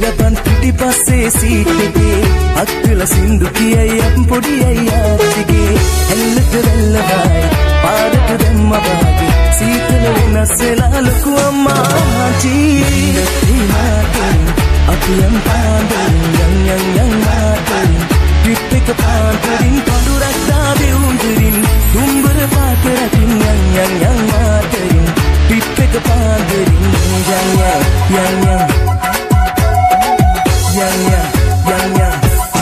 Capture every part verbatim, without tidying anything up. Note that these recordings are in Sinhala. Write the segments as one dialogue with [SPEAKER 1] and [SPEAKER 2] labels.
[SPEAKER 1] එළපන් පිටිපස්සේ සීට් එකේ අක්කල සින්දු කියයි අප පොඩි අයියා දිගේ ඇල්ලට වැල්ලවයි පාරට දැම්ම වාගේ සීතල වෙනස් වෙලා ලොකු අම්මා ජීවිතේ අපි යම් පාන්දරින් යම් යම් යම් මාතරින් ට්‍රිප් එක පාන්දරින් පඳුරක් දාවේ උඳුරින් දුම්බර පාත රටින් යම් යම් යම් මාතරින් ට්‍රිප් එක පාන්දරින් යම් යම් යම් යම් යම් යම් යම් යම්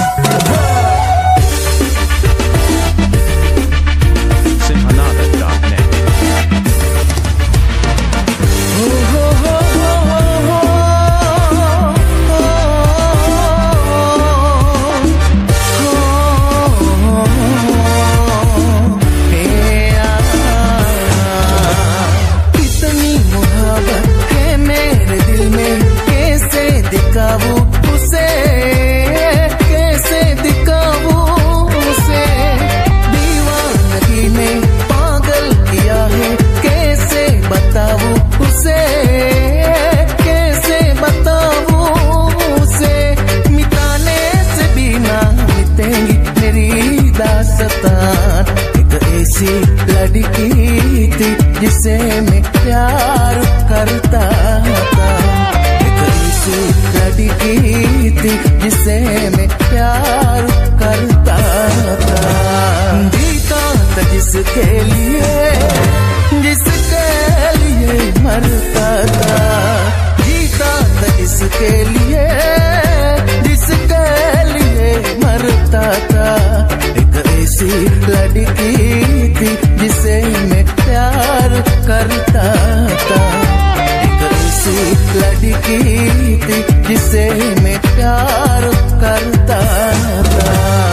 [SPEAKER 1] लड़की थी जिसे मैं प्यार करता था एक ऐसी लड़की थी जिसे मैं प्यार करता था जीता था जिसके लिए जिसके लिए मरता था जीता था जिसके लिए जिसके लिए मरता था एक ऐसी लड़की थी जिसे मैं प्यार करता था एक ऐसी लड़की थी जिसे मैं प्यार करता था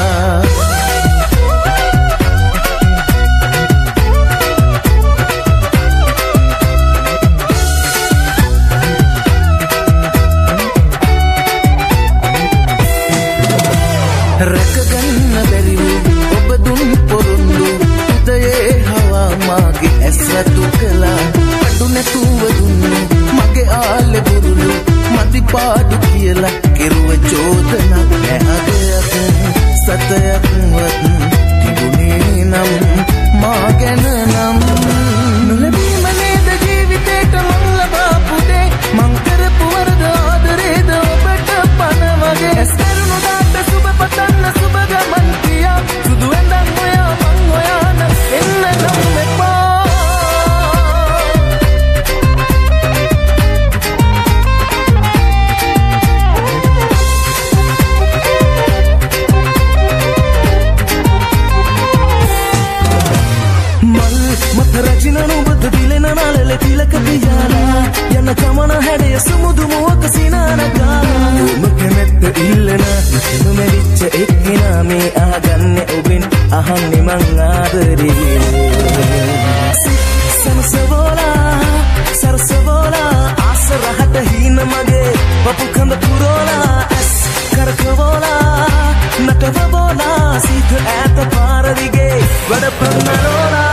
[SPEAKER 1] रकगन्न बेरिवु ඔබ දුන් පොරොන්දු උදයේ හවා මාගේ ඇස්වතු කළා අඩු නැතුව දුන්නු මගේ ආලේ බුරුලු මදි පාඩු කියලා කෙරුව චෝදනා නැහදයක් සතයක්වත් තිබුණේ නම් මා ගැන නම් නොලැබීම නේද ජීවිතේට මං ලබාපු දේ මං කරපු වරද ආදරේද ඔබට පණ වගේ ඇස්තරුණු දාට සුබ පතන්න සුබ ගමන් කියා සුදු ඇඳන් ඔයා මං ඔයාන එන්න නම් එපා මල් මත රචින නුඹට දිලෙන නලල තිලක පියාලා යන කමන හැඩය සුමුදු මුවක සිනානකා ඔබ කැමැත්ත ඉල්ලන නොමැරිච්ච එක්කිනා මේ අහගන්නේ ඔබෙන් අහන්නේ මං ආදරේ සනසවෝලා සරසවෝලා ආසරහට හීන මගේ පපු කඳ පුරෝලා ඇස් කරකවෝලා නටවෝලා සීත ඈත පාර දිගේ වැඩ පන්නරෝලා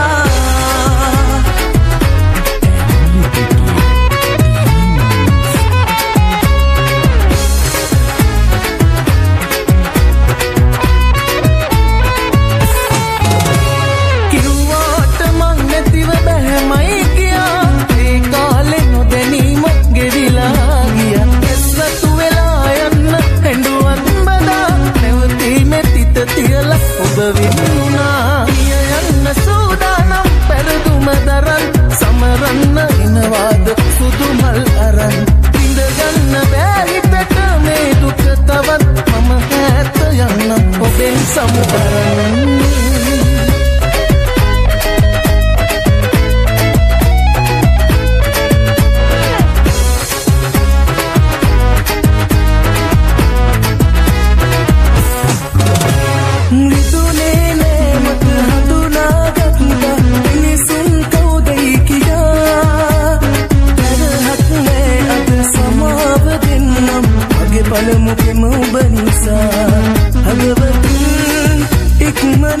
[SPEAKER 1] Palamu ke mau banisa hagabatin ikma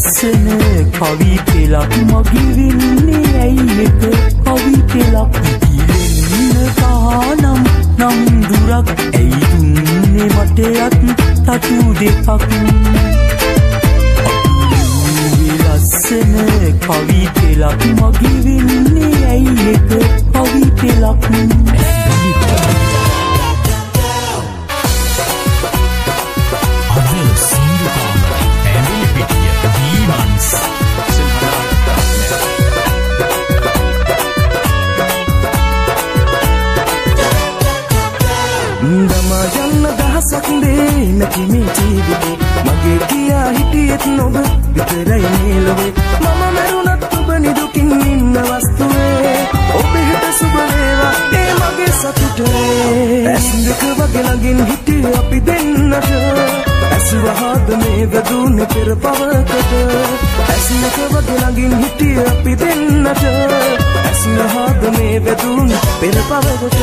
[SPEAKER 2] ලස්සන කවි පෙළක් මගේ වෙන්නේ ඇයි එක කවි පෙළක් ඉතිරෙන්න තානම් නම් දුරක් ඇයි දුන්නේ මටයත් තටු දෙකක් ලස්සන කවි පෙළක් මගේ වෙන්නේ ඇයි එක කවි පෙළක්
[SPEAKER 1] සක්දේ නැති මේ ජීවිතේ මගේ කියා හිටියෙත් නොබ විතරයි මේ ලොවේ මම මරුණත් ඔබ නිදුකින් ඉන්න වස්තුවේ ඔබ හිත සුබ වේවා ඒ මගේ සතුටේ ඇස් දෙක වගේ ළඟින් හිටියේ අපි දෙන්නට ඇස් වහද මේ වැදුනේ පෙර පවකට ඇස් දෙක වගේ ළඟින් හිටියේ අපි දෙන්නට ඇස් වහද මේ වැදුනේ පෙර පවකට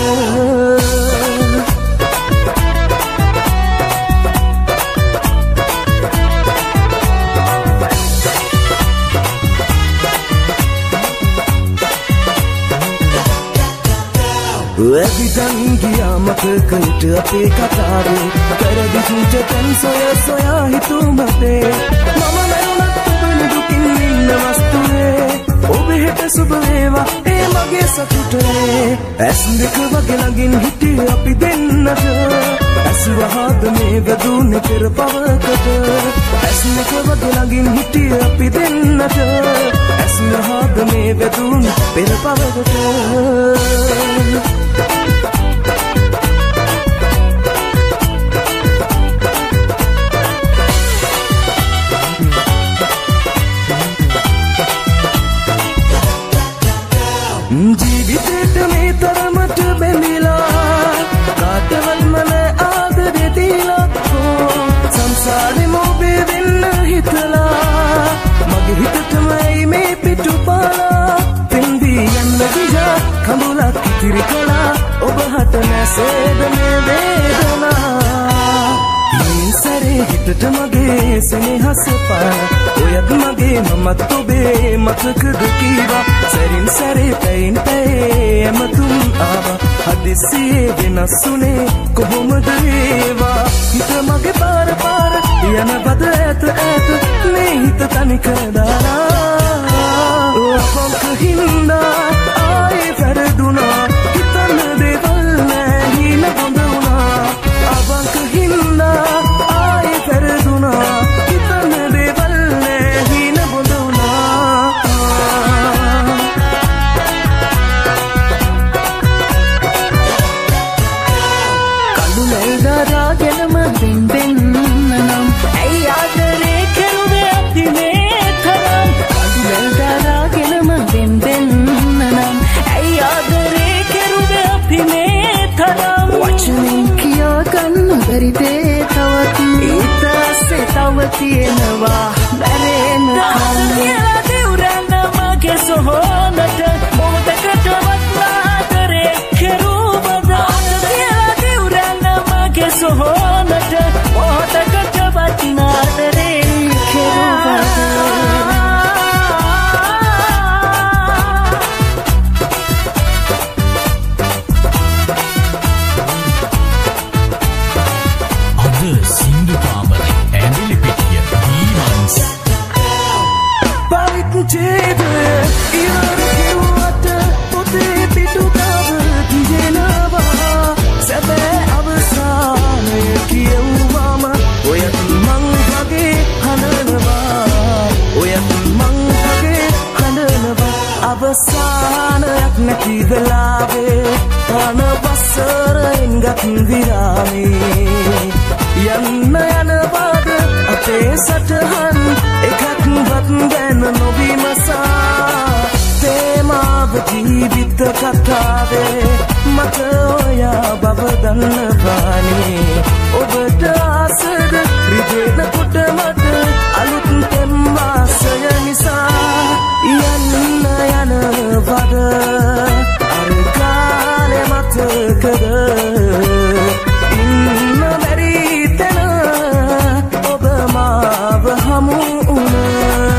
[SPEAKER 1] ඇවිදන් ගියා මතකයට අපේ කතාවේ කරදි චුච තැන් සොයා සොයා හිතුමතේ මම මරුණත් ඔබ නිදුකින් ඉන්න වස්තුවේ ඔබ හෙට සුබ වේවා ඒ මගේ සතුටේ ඇස් දෙක වගේ ළඟින් හිටියේ අපි දෙන්නට ඇස් වහද මේ වැදුනේ පෙර පවකට ඇස් දෙක වගේ ළඟින් හිටියේ අපි දෙන්නට ඇස් වහද මේ වැදුනේ පෙර පවකට ජීවිතේට මේ තරමට බැඳිලා කාටවත් මන ආදරේ දීලා සංසාරේ මොබේ වෙන්න හිතලා මගේ හිතටමයි මේ පිටුපාලා පෙන්දී යන්න දිහා කඳුලක් ඉතිරි කළා ඔබ හට නැසෙද මේ වේදනා ඉන්සරේ හිතට මගේ සෙනෙහස පාන ඔයත් මගේ මමත් ඔබේ මතකද කීවා සැරින් සැරේ පැයින් පැයේ ඇමතුම් ආවා හදිසියේ වෙනස්සුනේ කොහොමද ඒවා හිත මගේ පාර පාර යන බද ඇත ඇත මේ හිත තනික දාලා අපංක හින්දා ආයේ වැරදුනා හිතන්න දේවල් නෑ හින බොඳ වුණා අපංක හින්දා ආයේ වැරදුනා හිතන්න දේවල් නෑ හින බොඳ වුණා කඳු නැල්දාරාගෙනම බින් බින් නම් ඇයි ආදරේ කෙරුවේ අපි මේ තරම් කඳු නැල්දාරාගෙනම බින් බින් නම් ඇයි ආදරේ කෙරුවේ අපි මේ තරම් වචනෙන් කියා ගන්න බැරි දේ තවත් ඊටසේ තව තියෙනවා මැරෙනකම් කියලා දෙවරන්න මගේ සොහොනට මොහොතකට වත්ලාදරේ කෙරුවද කියලා දෙවරන්න මගේ සොහොනට මොහොතකට වත්ලාදරේ කෙරුවද Jede, ihre Kiwate, pote pitu kabe kijenava, sebe abasane kiyewama, oyat mangage hananava, oyat mangage hananava, abasane yaknaki velave, ana basara ingat virame, yanna yana bad ate satahan ekak bat den nobi masa tema ජීවිත කතාවේ මට ඔයා බව දන්නවානේ ඔබට ආසද රිදෙන කොට මට අලුත් තෙම්මාසය නිසා යන්න යන වද අර කාලේ මතකද ඉන්න බැරි තැන ඔබ මාව හමු වුණා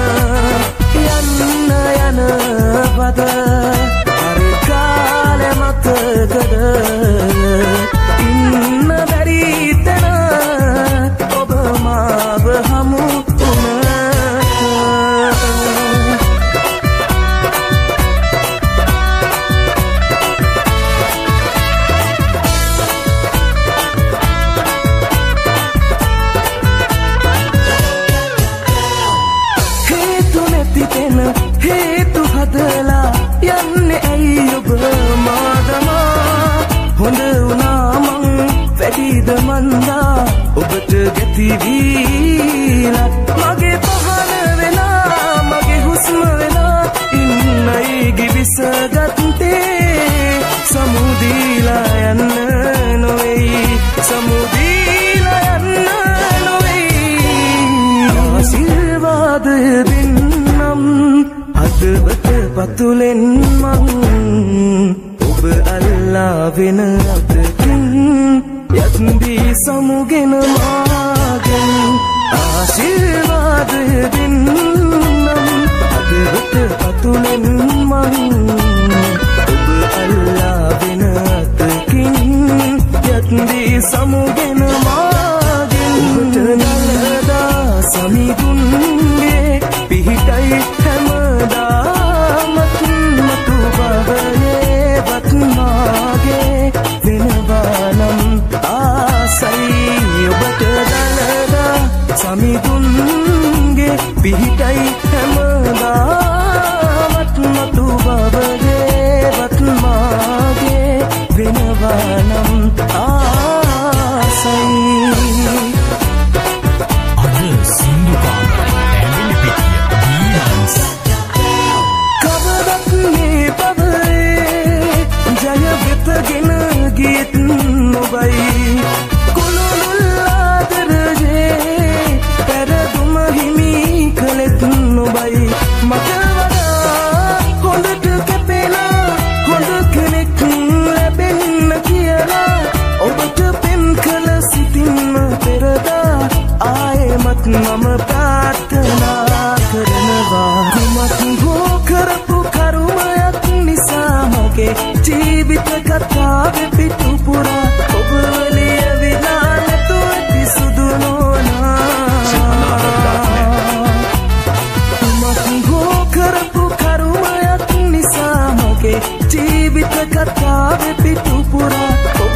[SPEAKER 1] බදලා යන්නේ ඇයි ඔබ මාදමා හොඳ වුණා මං වැඩිද මන්දා ඔබට ගැති වීලා මගේ පහන වෙලා මගේ හුස්ම වෙලා ඉන්නයි ගිවිසගත්තේ සමුදීලා යන්න නොවේයි සමුදීලා යන්න නොවේයි ආශිර්වාද දෙන්නම් හදවත පතුලෙන් මං ඔබ අල්ලා වෙන අතකින් යත්දී සමුගෙන මාගෙන් ආශිර්වාද දෙන්නම් හදවත පතුලෙන් මං ඔබ අල්ලා වෙන අතකින් යත්දී සමුගෙන මාගෙන් ඔබට නලදා සමිඳුන්ගේ පිහිටයි හැමදාමත් මතු බවයේ වත්මාගේ වෙනවා නම් ආසයි ඔබට දලදා සමිඳුන්ගේ පිහිටයි හැමදාමත් මතු බවයේ වත්මාගේ වෙනවා නම් ආසයි ගෙන ගියත් නොබයි කුළුල්ලාදරජේ පැරදුම හිමි කළෙත් නොබයි මට වඩා හොඳට කැපෙනා හොඳ කෙනෙක් ලැබෙන්න කියලා ඔබට පෙන් කළ සිතින්ම පෙරදා ආයෙමත් මම ප්‍රාර්ථනා කරනවා කුමක් හෝ කරපු කරුමයක් නිසා මගේ ජීවිත කතාවේ පිටුපුරා ඔබ ලියවිලා නැතුව ඇති සුදු නෝනා කුමක් හෝ කරපු කරුමයක් නිසා මගේ ජීවිත කතාවේ පිටුපුරා